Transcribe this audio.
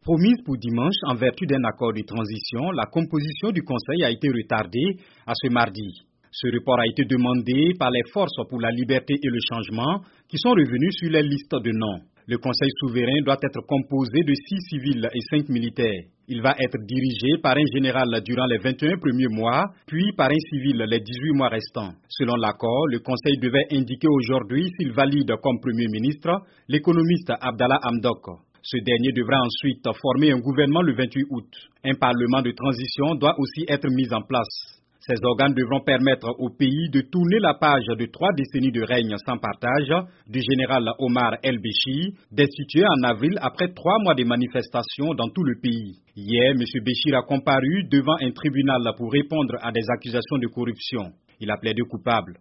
Promise pour dimanche en vertu d'un accord de transition, la composition du Conseil a été retardée à ce mardi. Ce report a été demandé par les forces pour la liberté et le changement qui sont revenues sur les listes de noms. Le Conseil souverain doit être composé de 6 civils et 5 militaires. Il va être dirigé par un général durant les 21 premiers mois, puis par un civil les 18 mois restants. Selon l'accord, le Conseil devait indiquer aujourd'hui s'il valide comme Premier ministre l'économiste Abdallah Hamdok. Ce dernier devra ensuite former un gouvernement le 28 août. Un parlement de transition doit aussi être mis en place. Ces organes devront permettre au pays de tourner la page de 3 décennies de règne sans partage du général Omar El-Béchir, destitué en avril après 3 mois de manifestations dans tout le pays. Hier, M. Béchir a comparu devant un tribunal pour répondre à des accusations de corruption. Il a plaidé coupable.